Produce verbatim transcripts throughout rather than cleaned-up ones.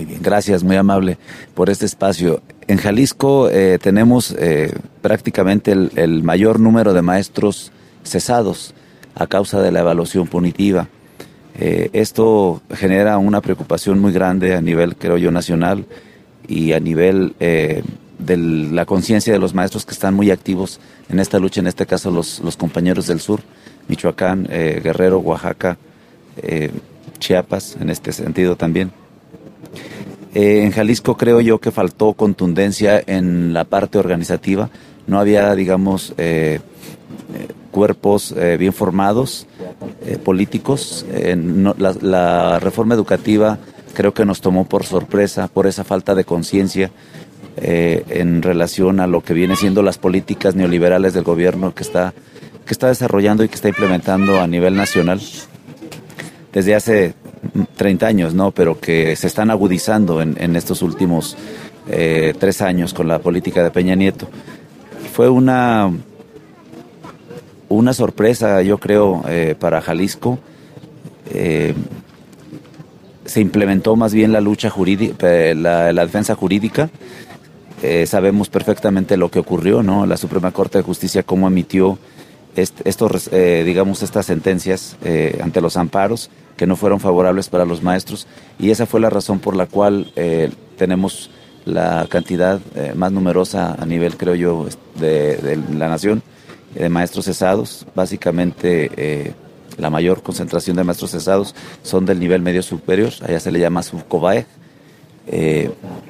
bien, gracias, muy amable por este espacio. En Jalisco eh, tenemos eh, prácticamente el, el mayor número de maestros cesados a causa de la evaluación punitiva. Eh, esto genera una preocupación muy grande a nivel, creo yo, nacional y a nivel eh, de la conciencia de los maestros que están muy activos en esta lucha, en este caso los, los compañeros del sur, Michoacán, eh, Guerrero, Oaxaca, eh, Chiapas, en este sentido también. Eh, en Jalisco creo yo que faltó contundencia en la parte organizativa, no había, digamos, eh, eh, cuerpos eh, bien formados, eh, políticos. Eh, no, la, la reforma educativa creo que nos tomó por sorpresa por esa falta de conciencia eh, en relación a lo que viene siendo las políticas neoliberales del gobierno que está, que está desarrollando y que está implementando a nivel nacional desde hace treinta años, ¿no? Pero que se están agudizando en, en estos últimos eh, tres años con la política de Peña Nieto. Fue una, una sorpresa, yo creo, eh, para Jalisco. Eh, se implementó más bien la lucha jurídica, la, la defensa jurídica. Eh, sabemos perfectamente lo que ocurrió, ¿no? La Suprema Corte de Justicia cómo emitió est, estos, eh, digamos, estas sentencias eh, ante los amparos que no fueron favorables para los maestros, y esa fue la razón por la cual eh, tenemos la cantidad eh, más numerosa a nivel, creo yo, de, de la nación, de maestros cesados. Básicamente eh, la mayor concentración de maestros cesados son del nivel medio superior, allá se le llama Subcobae. Eh,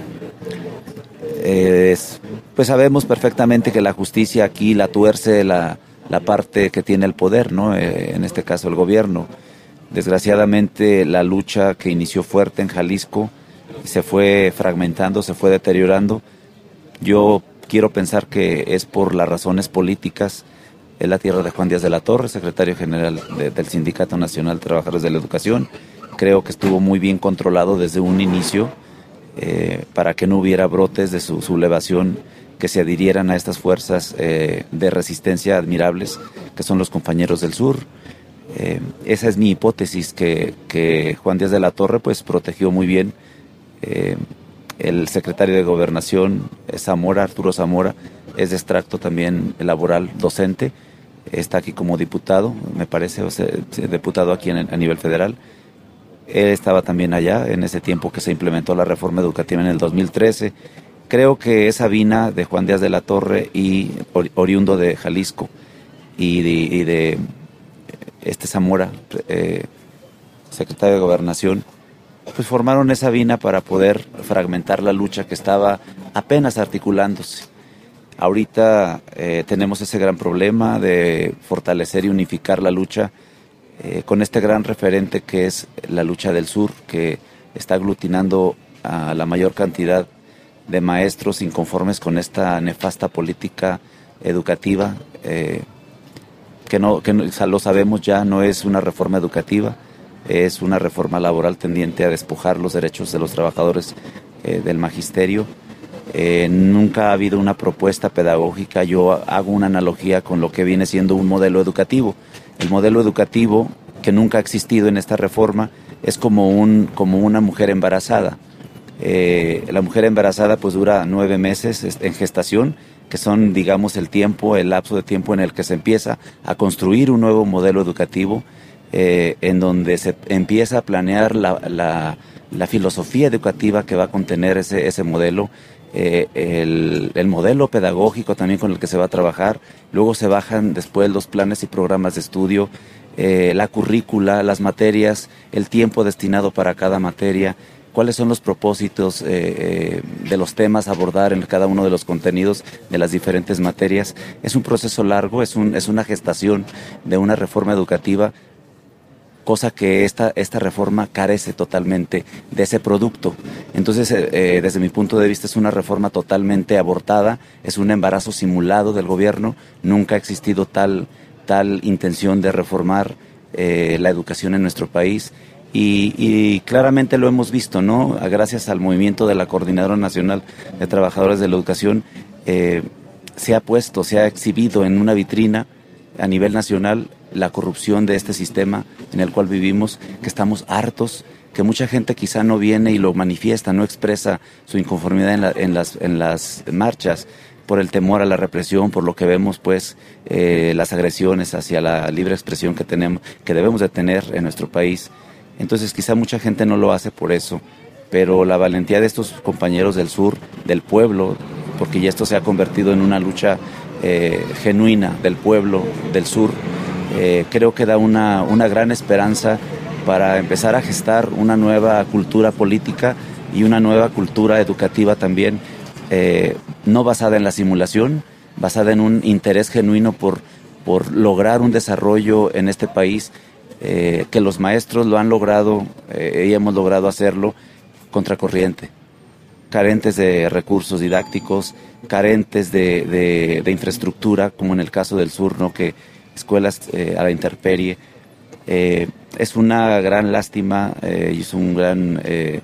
eh, pues sabemos perfectamente que la justicia aquí la tuerce la, la parte que tiene el poder, ¿no? Eh, en este caso el gobierno. Desgraciadamente la lucha que inició fuerte en Jalisco se fue fragmentando, se fue deteriorando. Yo quiero pensar que es por las razones políticas. Es la tierra de Juan Díaz de la Torre, secretario general de, del Sindicato Nacional de Trabajadores de la Educación. Creo que estuvo muy bien controlado desde un inicio eh, para que no hubiera brotes de su sublevación que se adhirieran a estas fuerzas eh, de resistencia admirables que son los compañeros del sur. Eh, esa es mi hipótesis, que, que Juan Díaz de la Torre pues protegió muy bien. Eh, el secretario de Gobernación, Zamora, Arturo Zamora, es de extracto también laboral docente, está aquí como diputado, me parece, o sea, diputado aquí en, a nivel federal. Él estaba también allá en ese tiempo que se implementó la reforma educativa en el dos mil trece. Creo que esa vina de Juan Díaz de la Torre y oriundo de Jalisco y de, y de este Zamora, eh, secretario de Gobernación, pues formaron esa vina para poder fragmentar la lucha que estaba apenas articulándose. Ahorita eh, tenemos ese gran problema de fortalecer y unificar la lucha eh, con este gran referente que es la lucha del sur, que está aglutinando a la mayor cantidad de maestros inconformes con esta nefasta política educativa, eh, que no, que no, lo sabemos ya, no es una reforma educativa, es una reforma laboral tendiente a despojar los derechos de los trabajadores eh, del magisterio. Eh, nunca ha habido una propuesta pedagógica. Yo hago una analogía con lo que viene siendo un modelo educativo. El modelo educativo que nunca ha existido en esta reforma es como, un, como una mujer embarazada. Eh, la mujer embarazada pues dura nueve meses en gestación, que son, digamos, el tiempo, el lapso de tiempo en el que se empieza a construir un nuevo modelo educativo, eh, en donde se empieza a planear la, la, la filosofía educativa que va a contener ese, ese modelo, eh, el, el modelo pedagógico también con el que se va a trabajar. Luego se bajan después los planes y programas de estudio, eh, la currícula, las materias, el tiempo destinado para cada materia, cuáles son los propósitos eh, eh, de los temas a abordar en cada uno de los contenidos de las diferentes materias. Es un proceso largo, es, un, es una gestación de una reforma educativa, cosa que esta, esta reforma carece totalmente de ese producto. Entonces, eh, desde mi punto de vista, es una reforma totalmente abortada, es un embarazo simulado del gobierno. Nunca ha existido tal, tal intención de reformar eh, la educación en nuestro país. Y, y claramente lo hemos visto, ¿no? Gracias al movimiento de la Coordinadora Nacional de Trabajadores de la Educación, eh, se ha puesto, se ha exhibido en una vitrina a nivel nacional la corrupción de este sistema en el cual vivimos, que estamos hartos, que mucha gente quizá no viene y lo manifiesta, no expresa su inconformidad en, la, en, las, en las marchas por el temor a la represión, por lo que vemos pues eh, las agresiones hacia la libre expresión que tenemos, que debemos de tener en nuestro país. Entonces quizá mucha gente no lo hace por eso, pero la valentía de estos compañeros del sur, del pueblo, porque ya esto se ha convertido en una lucha eh, genuina del pueblo del sur, eh, creo que da una, una gran esperanza para empezar a gestar una nueva cultura política y una nueva cultura educativa también, eh, no basada en la simulación, basada en un interés genuino por, por lograr un desarrollo en este país, eh, que los maestros lo han logrado eh, y hemos logrado hacerlo contracorriente, carentes de recursos didácticos, carentes de, de, de infraestructura, como en el caso del sur, ¿no? Que escuelas eh, a la intemperie. Eh, es una gran lástima eh, y es un gran, eh,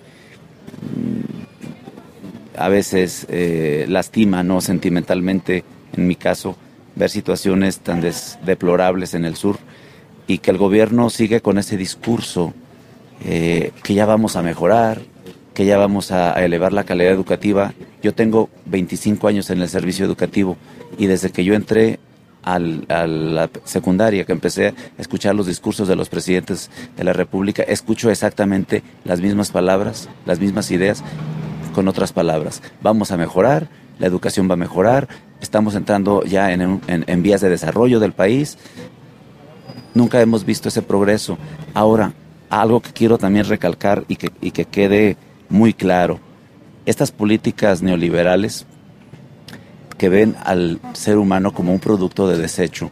a veces eh, lastima, ¿no? Sentimentalmente, en mi caso, ver situaciones tan des- deplorables en el sur y que el gobierno sigue con ese discurso eh, que ya vamos a mejorar, que ya vamos a, a elevar la calidad educativa. Yo tengo veinticinco años en el servicio educativo y desde que yo entré Al, a la secundaria, que empecé a escuchar los discursos de los presidentes de la República, escucho exactamente las mismas palabras, las mismas ideas, con otras palabras. Vamos a mejorar, la educación va a mejorar, estamos entrando ya en, en, en vías de desarrollo del país. Nunca hemos visto ese progreso. Ahora, algo que quiero también recalcar y que, y que quede muy claro, estas políticas neoliberales que ven al ser humano como un producto de desecho,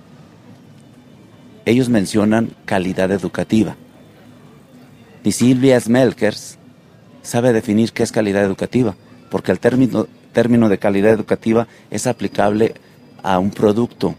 ellos mencionan calidad educativa. Ni Silvia Smelkers sabe definir qué es calidad educativa, porque el término, término de calidad educativa es aplicable a un producto,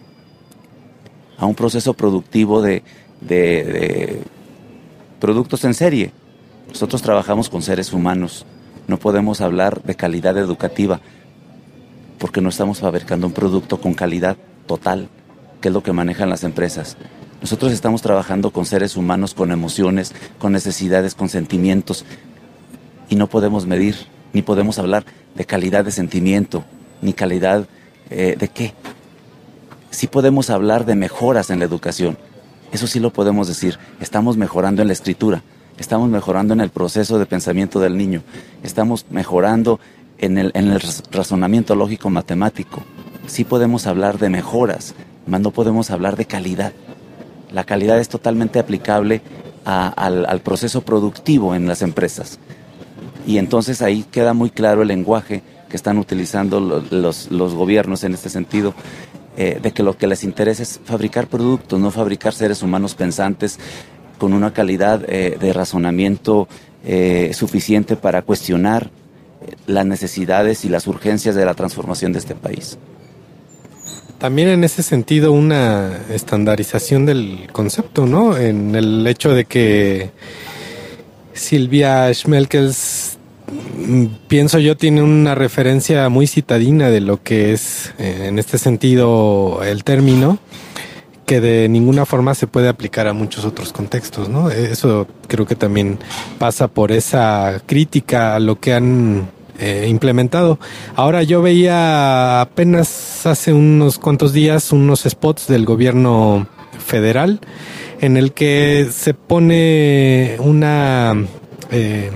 a un proceso productivo de, de, de productos en serie. Nosotros trabajamos con seres humanos, no podemos hablar de calidad educativa, porque no estamos fabricando un producto con calidad total, que es lo que manejan las empresas. Nosotros estamos trabajando con seres humanos, con emociones, con necesidades, con sentimientos, y no podemos medir, ni podemos hablar de calidad de sentimiento, ni calidad eh, de qué. Sí podemos hablar de mejoras en la educación, eso sí lo podemos decir. Estamos mejorando en la escritura, estamos mejorando en el proceso de pensamiento del niño, estamos mejorando En el, en el razonamiento lógico matemático. Sí podemos hablar de mejoras, más no podemos hablar de calidad. La calidad es totalmente aplicable a, al, al proceso productivo en las empresas. Y entonces ahí queda muy claro el lenguaje que están utilizando los, los, los gobiernos en este sentido, eh, de que lo que les interesa es fabricar productos, no fabricar seres humanos pensantes con una calidad eh, de razonamiento eh, suficiente para cuestionar las necesidades y las urgencias de la transformación de este país. También en ese sentido una estandarización del concepto, ¿no? En el hecho de que Silvia Schmelkels, pienso yo, tiene una referencia muy citadina de lo que es, eh, en este sentido, el término, que de ninguna forma se puede aplicar a muchos otros contextos, ¿no? Eso creo que también pasa por esa crítica a lo que han eh, implementado. Ahora, yo veía apenas hace unos cuantos días unos spots del gobierno federal en el que se pone una eh,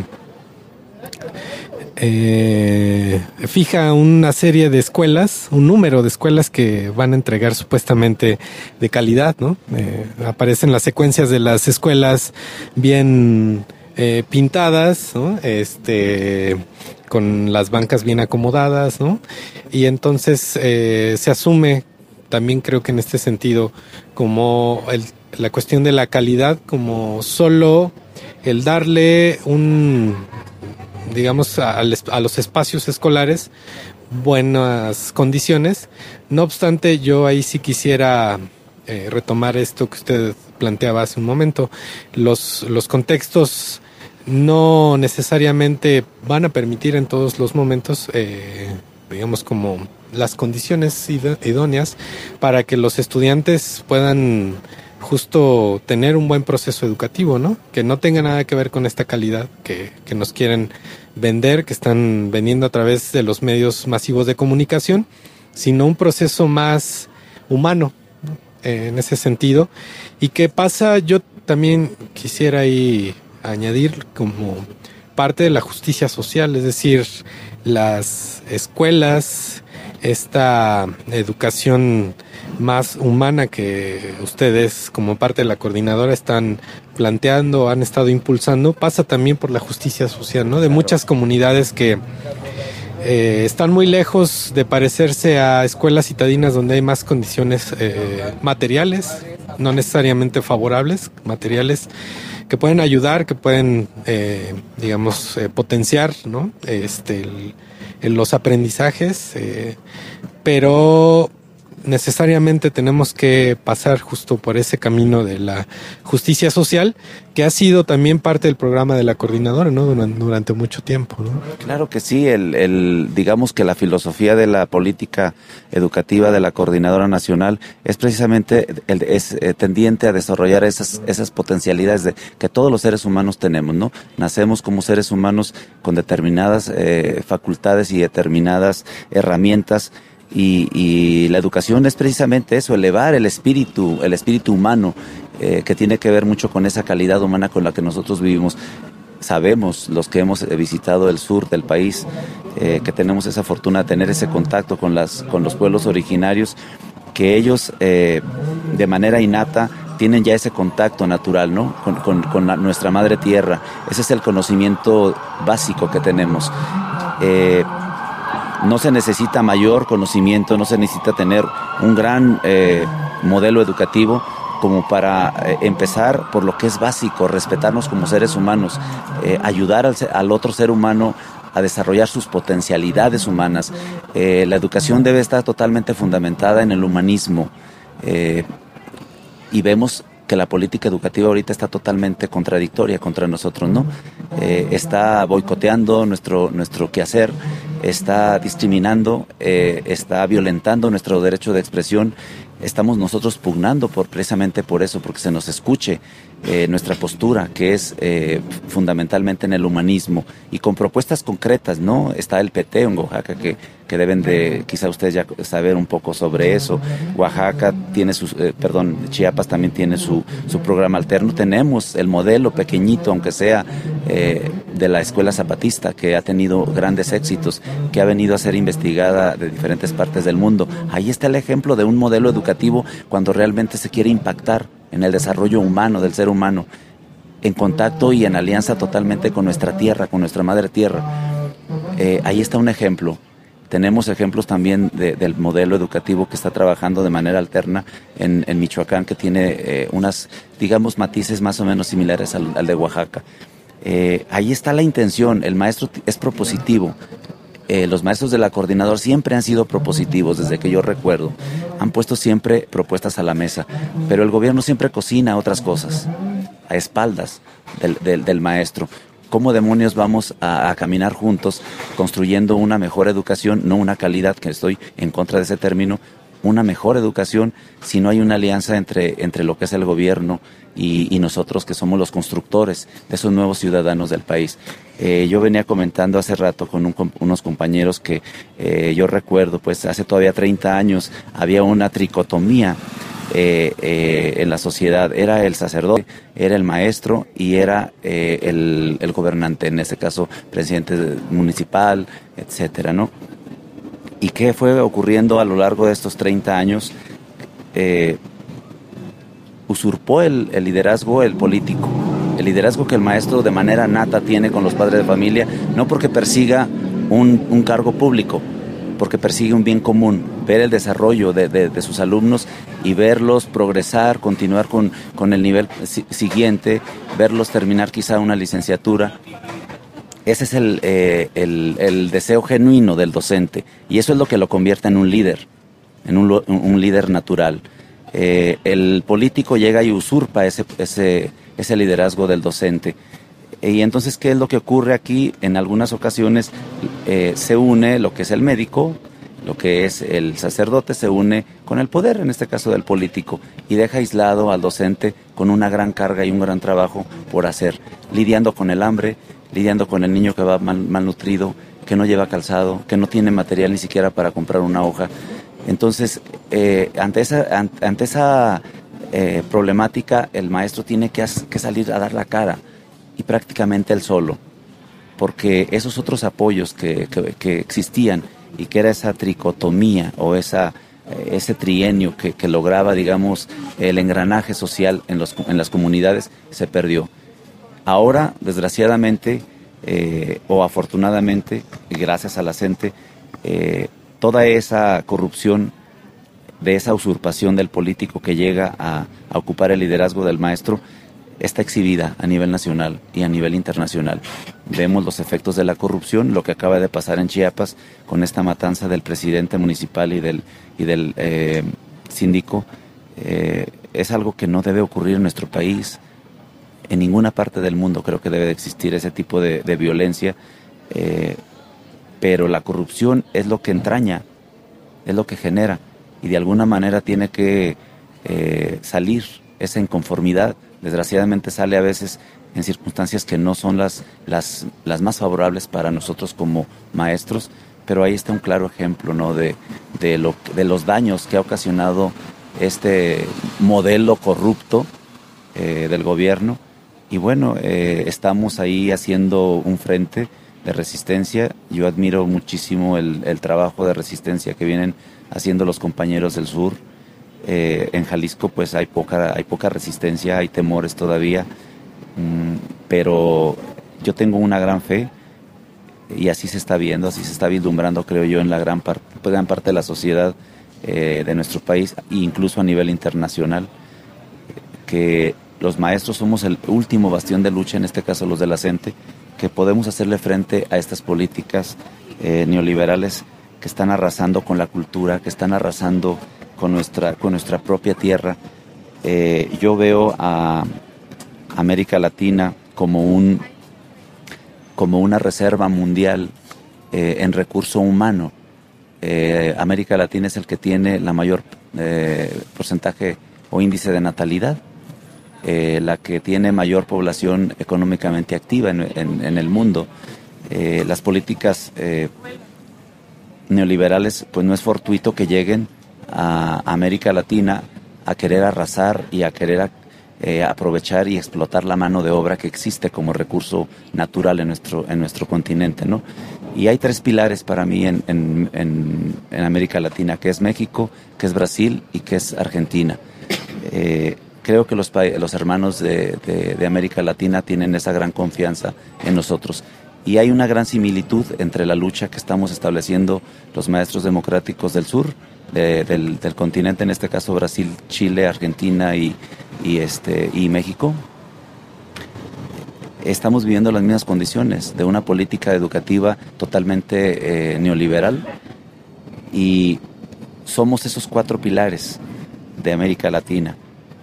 Eh, fija una serie de escuelas, un número de escuelas que van a entregar supuestamente de calidad, ¿no? Eh, aparecen las secuencias de las escuelas bien eh, pintadas, ¿no? Este, con las bancas bien acomodadas, ¿no? Y entonces eh, se asume, también creo que en este sentido, como el, la cuestión de la calidad, como solo el darle un, digamos, a, a los espacios escolares buenas condiciones. No obstante, yo ahí sí quisiera eh, retomar esto que usted planteaba hace un momento. Los, los contextos no necesariamente van a permitir en todos los momentos, eh, digamos, como las condiciones idóneas para que los estudiantes puedan justo tener un buen proceso educativo, ¿no? Que no tenga nada que ver con esta calidad que, que nos quieren vender, que están vendiendo a través de los medios masivos de comunicación, sino un proceso más humano, ¿no? Eh, en ese sentido. Y que pasa, yo también quisiera ahí añadir como parte de la justicia social, es decir, las escuelas, esta educación más humana que ustedes como parte de la coordinadora están planteando, han estado impulsando, pasa también por la justicia social, ¿no? De muchas comunidades que eh, están muy lejos de parecerse a escuelas citadinas donde hay más condiciones eh, materiales, no necesariamente favorables, materiales, que pueden ayudar, que pueden, eh, digamos, eh, potenciar, ¿no? Este, el, el, los aprendizajes, eh, pero necesariamente tenemos que pasar justo por ese camino de la justicia social, que ha sido también parte del programa de la coordinadora, ¿no? Durante, durante mucho tiempo, ¿no? Claro que sí, el, el, digamos que la filosofía de la política educativa de la Coordinadora Nacional es precisamente el, es eh, tendiente a desarrollar esas, esas potencialidades de, que todos los seres humanos tenemos, ¿no? Nacemos como seres humanos con determinadas eh, facultades y determinadas herramientas. Y, y la educación es precisamente eso, elevar el espíritu, el espíritu humano, eh, que tiene que ver mucho con esa calidad humana con la que nosotros vivimos. Sabemos, los que hemos visitado el sur del país, eh, que tenemos esa fortuna de tener ese contacto con, las, con los pueblos originarios, que ellos eh, de manera innata tienen ya ese contacto natural, ¿no? Con, con, con la, nuestra madre tierra. Ese es el conocimiento básico que tenemos. Eh, No se necesita mayor conocimiento, no se necesita tener un gran eh, modelo educativo como para eh, empezar por lo que es básico, respetarnos como seres humanos, eh, ayudar al, al otro ser humano a desarrollar sus potencialidades humanas. Eh, la educación debe estar totalmente fundamentada en el humanismo, eh, y vemos que la política educativa ahorita está totalmente contradictoria contra nosotros, ¿no? Eh, está boicoteando nuestro, nuestro quehacer, está discriminando, eh, está violentando nuestro derecho de expresión. Estamos nosotros pugnando por, precisamente por eso, porque se nos escuche eh, nuestra postura, que es eh, fundamentalmente en el humanismo y con propuestas concretas, ¿no? Está el P T en Oaxaca, que, que deben de, quizá ustedes ya saber un poco sobre eso. Oaxaca tiene sus, eh, perdón, Chiapas también tiene su, su programa alterno. Tenemos el modelo pequeñito, aunque sea eh, de la escuela zapatista, que ha tenido grandes éxitos, que ha venido a ser investigada de diferentes partes del mundo. Ahí está el ejemplo de un modelo educativo cuando realmente se quiere impactar en el desarrollo humano del ser humano, en contacto y en alianza totalmente con nuestra tierra, con nuestra madre tierra. Eh, ahí está un ejemplo. Tenemos ejemplos también de, del modelo educativo que está trabajando de manera alterna en, en Michoacán, que tiene eh, unas, digamos, matices más o menos similares al, al de Oaxaca. Eh, ahí está la intención, el maestro es propositivo. Eh, los maestros de la coordinadora siempre han sido propositivos, desde que yo recuerdo. Han puesto siempre propuestas a la mesa, pero el gobierno siempre cocina otras cosas, a espaldas del, del, del maestro. ¿Cómo demonios vamos a, a caminar juntos construyendo una mejor educación, no una calidad, que estoy en contra de ese término, una mejor educación, si no hay una alianza entre, entre lo que es el gobierno y, y nosotros, que somos los constructores de esos nuevos ciudadanos del país? Eh, yo venía comentando hace rato con un, con unos compañeros que eh, yo recuerdo, pues hace todavía treinta años había una tricotomía eh, eh, en la sociedad. Era el sacerdote, era el maestro y era eh, el, el gobernante, en este caso presidente municipal, etcétera, ¿no? ¿Y qué fue ocurriendo a lo largo de estos treinta años? Eh, usurpó el, el liderazgo el político, el liderazgo que el maestro de manera nata tiene con los padres de familia, no porque persiga un, un cargo público, porque persigue un bien común, ver el desarrollo de, de, de sus alumnos y verlos progresar, continuar con, con el nivel si, siguiente, verlos terminar quizá una licenciatura. Ese es el, eh, el, el deseo genuino del docente, y eso es lo que lo convierte en un líder, en un, un líder natural. Eh, el político llega y usurpa ese, ese, ese liderazgo del docente. Y entonces, ¿qué es lo que ocurre aquí? En algunas ocasiones eh, se une lo que es el médico lo que es el sacerdote se une con el poder, en este caso del político, y deja aislado al docente con una gran carga y un gran trabajo por hacer, lidiando con el hambre, lidiando con el niño que va mal, malnutrido, que no lleva calzado, que no tiene material ni siquiera para comprar una hoja. Entonces, eh, ante esa, ante, ante esa eh, problemática, el maestro tiene que, que salir a dar la cara, y prácticamente él solo, porque esos otros apoyos que, que, que existían, y que era esa tricotomía o esa, ese trienio que, que lograba, digamos, el engranaje social en, los, en las comunidades, se perdió. Ahora, desgraciadamente, eh, o afortunadamente, y gracias a la gente, eh, toda esa corrupción, de esa usurpación del político que llega a, a ocupar el liderazgo del maestro, está exhibida a nivel nacional y a nivel internacional. Vemos los efectos de la corrupción, lo que acaba de pasar en Chiapas con esta matanza del presidente municipal y del, y del eh, síndico. Eh, es algo que no debe ocurrir en nuestro país. En ninguna parte del mundo creo que debe de existir ese tipo de, de violencia, eh, pero la corrupción es lo que entraña, es lo que genera, y de alguna manera tiene que eh, salir esa inconformidad. Desgraciadamente sale a veces en circunstancias que no son las, las, las más favorables para nosotros como maestros, pero ahí está un claro ejemplo, ¿no?, de, de, lo, de los daños que ha ocasionado este modelo corrupto eh, del gobierno. Y bueno, eh, estamos ahí haciendo un frente de resistencia. Yo admiro muchísimo el, el trabajo de resistencia que vienen haciendo los compañeros del sur. Eh, en Jalisco pues hay poca, hay poca resistencia, hay temores todavía, mm, pero yo tengo una gran fe, y así se está viendo, así se está vislumbrando, creo yo, en la gran, par gran parte de la sociedad eh, de nuestro país, e incluso a nivel internacional, que los maestros somos el último bastión de lucha, en este caso los de la CENTE, que podemos hacerle frente a estas políticas eh, neoliberales que están arrasando con la cultura, que están arrasando con nuestra, con nuestra propia tierra. Eh, yo veo a América Latina como, un, como una reserva mundial eh, en recurso humano. Eh, América Latina es el que tiene la mayor eh, porcentaje o índice de natalidad, eh, la que tiene mayor población económicamente activa en, en, en el mundo. Eh, las políticas eh, neoliberales, pues no es fortuito que lleguen a América Latina a querer arrasar y a querer eh, aprovechar y explotar la mano de obra que existe como recurso natural en nuestro, en nuestro continente, ¿no? Y hay tres pilares para mí en, en, en, en América Latina, que es México, que es Brasil y que es Argentina. Eh, creo que los, los hermanos de, de, de América Latina tienen esa gran confianza en nosotros. Y hay una gran similitud entre la lucha que estamos estableciendo los maestros democráticos del sur, de, del, del continente, en este caso Brasil, Chile, Argentina y, y, este, y México. Estamos viviendo las mismas condiciones de una política educativa totalmente eh, neoliberal, y somos esos cuatro pilares de América Latina.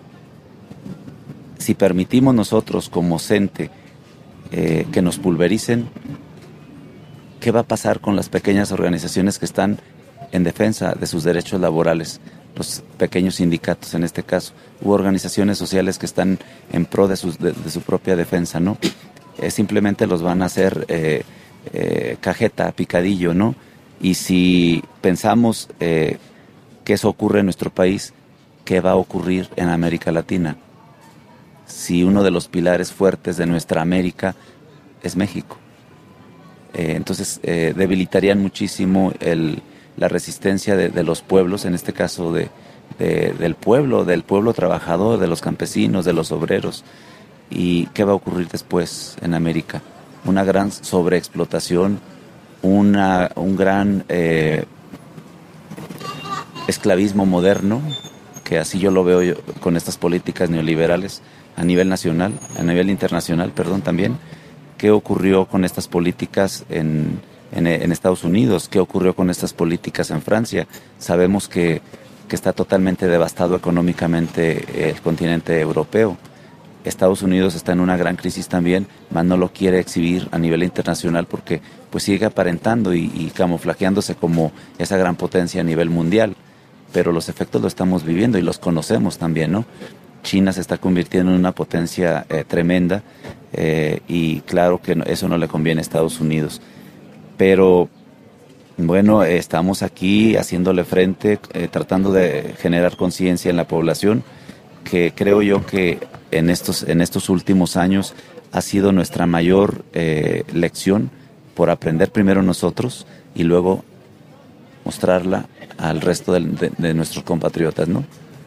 Si permitimos nosotros como CENTE eh, que nos pulvericen, ¿qué va a pasar con las pequeñas organizaciones que están en defensa de sus derechos laborales? Los pequeños sindicatos en este caso, u organizaciones sociales que están en pro de, sus, de, de su propia defensa, ¿no? Eh, simplemente los van a hacer eh, eh, cajeta, picadillo, ¿no? Y si pensamos eh, que eso ocurre en nuestro país, ¿qué va a ocurrir en América Latina? Si uno de los pilares fuertes de nuestra América es México. Eh, entonces eh, debilitarían muchísimo el, la resistencia de, de los pueblos, en este caso de, de, del pueblo, del pueblo trabajador, de los campesinos, de los obreros. ¿Y qué va a ocurrir después en América? Una gran sobreexplotación, una, un gran eh, esclavismo moderno, que así yo lo veo yo, con estas políticas neoliberales a nivel nacional, a nivel internacional, perdón, también. ¿Qué ocurrió con estas políticas en, en, en Estados Unidos? ¿Qué ocurrió con estas políticas en Francia? Sabemos que, que está totalmente devastado económicamente el continente europeo. Estados Unidos está en una gran crisis también, mas no lo quiere exhibir a nivel internacional porque pues sigue aparentando y, y camuflajeándose como esa gran potencia a nivel mundial. Pero los efectos los estamos viviendo y los conocemos también, ¿no? China se está convirtiendo en una potencia eh, tremenda eh, y claro que no, eso no le conviene a Estados Unidos. Pero bueno, eh, estamos aquí haciéndole frente, eh, tratando de generar conciencia en la población, que creo yo que en estos, en estos últimos años ha sido nuestra mayor eh, lección por aprender primero nosotros y luego mostrarla al resto de, de, de nuestros compatriotas, ¿no?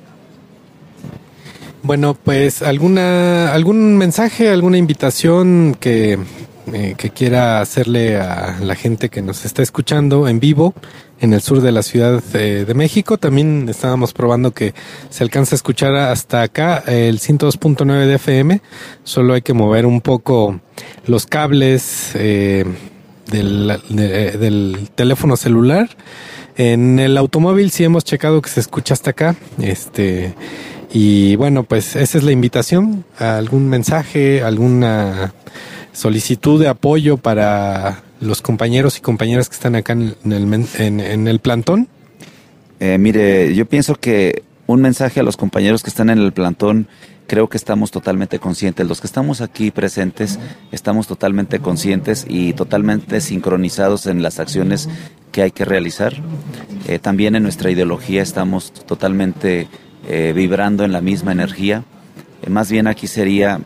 Bueno, pues alguna algún mensaje, alguna invitación que, eh, que quiera hacerle a la gente que nos está escuchando en vivo en el sur de la Ciudad eh, de México. También estábamos probando que se alcanza a escuchar hasta acá el ciento dos punto nueve de F M. Solo hay que mover un poco los cables eh, del, de, del teléfono celular. En el automóvil sí hemos checado que se escucha hasta acá. Este y bueno, pues esa es la invitación. ¿Algún mensaje, alguna solicitud de apoyo para los compañeros y compañeras que están acá en el, en, en el plantón? Eh, mire, yo pienso que un mensaje a los compañeros que están en el plantón, creo que estamos totalmente conscientes. Los que estamos aquí presentes estamos totalmente conscientes y totalmente sincronizados en las acciones que hay que realizar. Eh, también en nuestra ideología estamos totalmente eh, vibrando en la misma energía. Eh, más bien aquí sería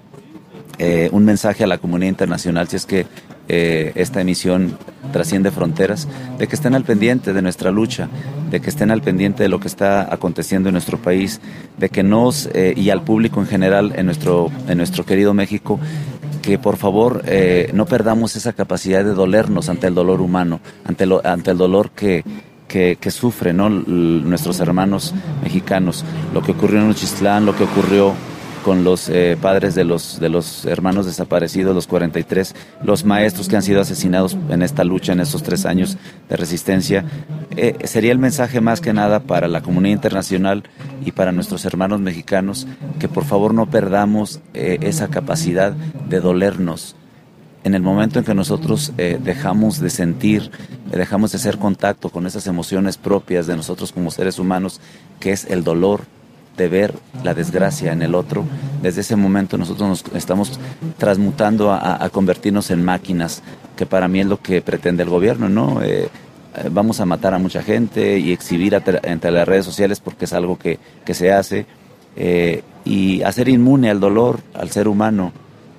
eh, un mensaje a la comunidad internacional, si es que eh, esta emisión trasciende fronteras, de que estén al pendiente de nuestra lucha, de que estén al pendiente de lo que está aconteciendo en nuestro país, de que nos, eh, y al público en general en nuestro, en nuestro querido México, que por favor eh, no perdamos esa capacidad de dolernos ante el dolor humano, ante, lo, ante el dolor que, que, que sufren, ¿no?, nuestros hermanos mexicanos. Lo que ocurrió en Nochistlán, lo que ocurrió con los eh, padres de los, de los hermanos desaparecidos, los cuarenta y tres, los maestros que han sido asesinados en esta lucha, en estos tres años de resistencia. Eh, sería el mensaje más que nada para la comunidad internacional y para nuestros hermanos mexicanos, que por favor no perdamos eh, esa capacidad de dolernos. En el momento en que nosotros eh, dejamos de sentir, eh, dejamos de hacer contacto con esas emociones propias de nosotros como seres humanos, que es el dolor de ver la desgracia en el otro, desde ese momento nosotros nos estamos transmutando a, a convertirnos en máquinas, que para mí es lo que pretende el gobierno, ¿no? Eh, vamos a matar a mucha gente y exhibir a, entre las redes sociales porque es algo que, que se hace, eh, y hacer inmune al dolor, al ser humano,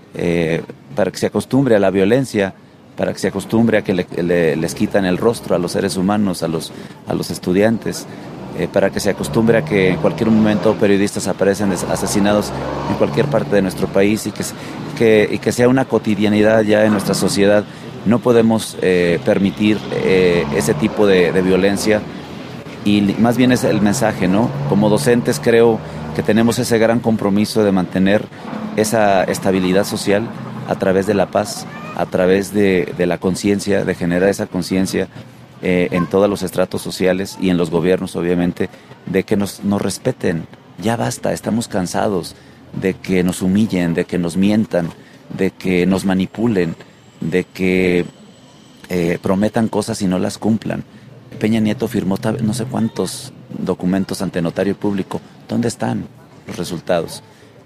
eh, para que se acostumbre a la violencia, para que se acostumbre a que le, le, les quitan el rostro a los seres humanos, a los, a los estudiantes. Eh, para que se acostumbre a que en cualquier momento periodistas aparecen asesinados en cualquier parte de nuestro país y que, que, y que sea una cotidianidad ya en nuestra sociedad. No podemos eh, permitir eh, ese tipo de, de violencia, y más bien es el mensaje, ¿no? Como docentes creo que tenemos ese gran compromiso de mantener esa estabilidad social a través de la paz, a través de, de la conciencia, de generar esa conciencia Eh, en todos los estratos sociales y en los gobiernos, obviamente, de que nos, nos respeten. Ya basta, estamos cansados de que nos humillen, de que nos mientan, de que nos manipulen, de que eh, prometan cosas y no las cumplan. Peña Nieto firmó no sé cuántos documentos ante notario público. ¿Dónde están los resultados?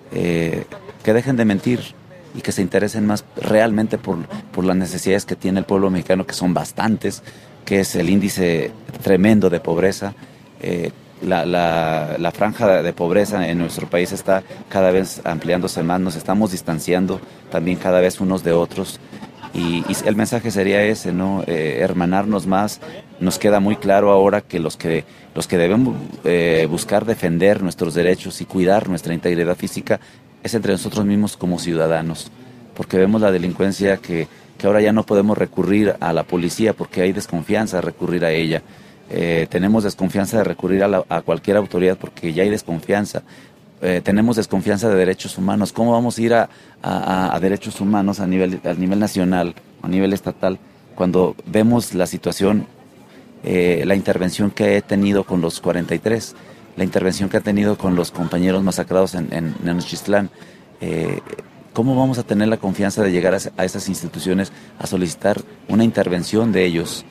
Eh, que dejen de mentir y que se interesen más realmente por, por las necesidades que tiene el pueblo mexicano, que son bastantes, que es el índice tremendo de pobreza. Eh, la, la, la franja de pobreza en nuestro país está cada vez ampliándose más, nos estamos distanciando también cada vez unos de otros, y, y el mensaje sería ese, ¿no? Eh, hermanarnos más. Nos queda muy claro ahora que los que, los que debemos eh, buscar defender nuestros derechos y cuidar nuestra integridad física es entre nosotros mismos como ciudadanos, porque vemos la delincuencia que que ahora ya no podemos recurrir a la policía porque hay desconfianza de recurrir a ella. Eh, tenemos desconfianza de recurrir a, la, a cualquier autoridad porque ya hay desconfianza. Eh, tenemos desconfianza de derechos humanos. ¿Cómo vamos a ir a, a, a derechos humanos a nivel, a nivel nacional, a nivel estatal, cuando vemos la situación, eh, la intervención que he tenido con los cuarenta y tres, la intervención que ha tenido con los compañeros masacrados en, en, en Nochistlán? eh, ¿cómo vamos a tener la confianza de llegar a, a esas instituciones a solicitar una intervención de ellos?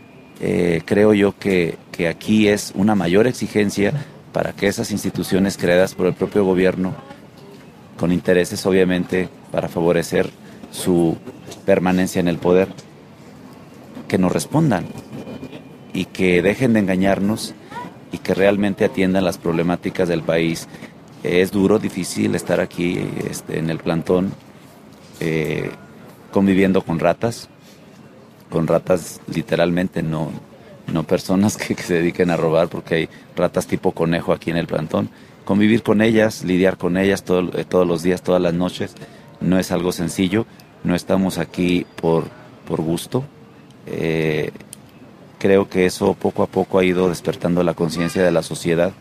Eh, creo yo que, que aquí es una mayor exigencia para que esas instituciones creadas por el propio gobierno, con intereses obviamente para favorecer su permanencia en el poder, que nos respondan y que dejen de engañarnos y que realmente atiendan las problemáticas del país. Es duro, difícil estar aquí este, en el plantón, eh, conviviendo con ratas, con ratas literalmente, no, no personas que, que se dediquen a robar, porque hay ratas tipo conejo aquí en el plantón. Convivir con ellas, lidiar con ellas todo, eh, todos los días, todas las noches, no es algo sencillo. No estamos aquí por, por gusto. Eh, creo que eso poco a poco ha ido despertando la conciencia de la sociedad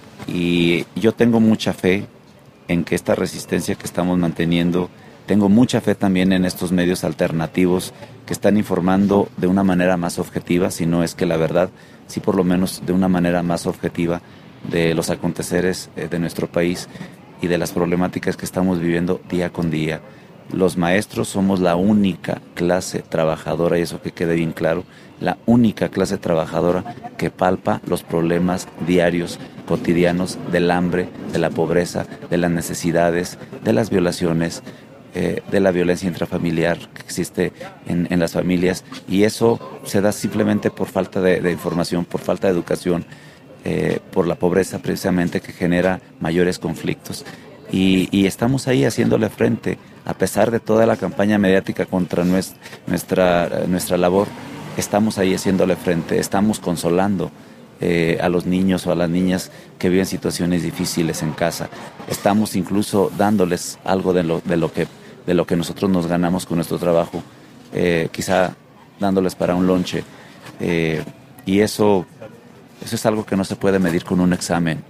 y yo tengo mucha fe en que esta resistencia que estamos manteniendo, tengo mucha fe también en estos medios alternativos que están informando de una manera más objetiva, si no es que la verdad, sí por lo menos de una manera más objetiva de los aconteceres de nuestro país y de las problemáticas que estamos viviendo día con día. Los maestros somos la única clase trabajadora, y eso que quede bien claro, la única clase trabajadora que palpa los problemas diarios, cotidianos del hambre, de la pobreza, de las necesidades, de las violaciones, eh, de la violencia intrafamiliar que existe en, en las familias, y eso se da simplemente por falta de, de información, por falta de educación, eh, por la pobreza precisamente que genera mayores conflictos. Y, y estamos ahí haciéndole frente, a pesar de toda la campaña mediática contra nuestra, nuestra, nuestra labor, estamos ahí haciéndole frente, estamos consolando eh, a los niños o a las niñas que viven situaciones difíciles en casa, estamos incluso dándoles algo de lo, de lo, que, de lo que nosotros nos ganamos con nuestro trabajo, eh, quizá dándoles para un lonche, eh, y eso, eso es algo que no se puede medir con un examen.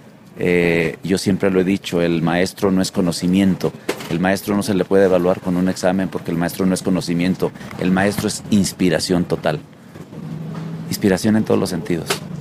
Eh, yo siempre lo he dicho, el maestro no es conocimiento, el maestro no se le puede evaluar con un examen porque el maestro no es conocimiento, el maestro es inspiración total, inspiración en todos los sentidos.